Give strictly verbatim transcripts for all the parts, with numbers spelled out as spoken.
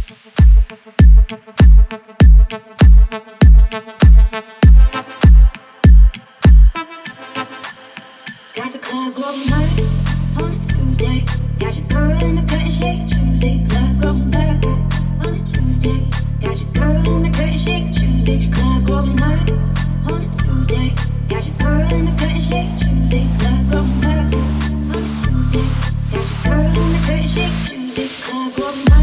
Got the club going hard on a Tuesday. Got your girl in the curtain shake Tuesday. Club going hard on a Tuesday. Got your girl in the curtain shake Tuesday. Club going hard on a Tuesday. Got your girl in the curtain shake Tuesday. Club going hard on a Tuesday. Got your girl in the curtain shake Tuesday. Club going hard.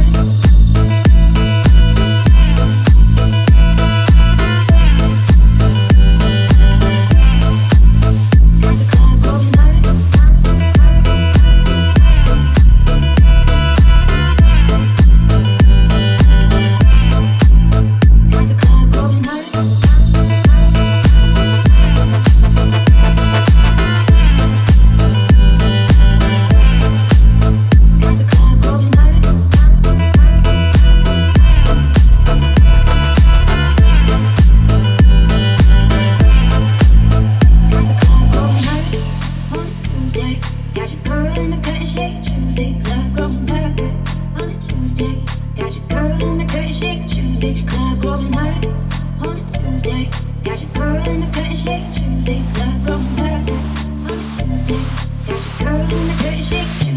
Got your girl in the curtain shake Tuesday. Club going hard on a Tuesday. Got your girl in the curtain shake Tuesday. Club going hard on a Tuesday. Got your girl in the curtain shake Tuesday. Club going hard on a Tuesday. Got your girl in the curtain shake Tuesday.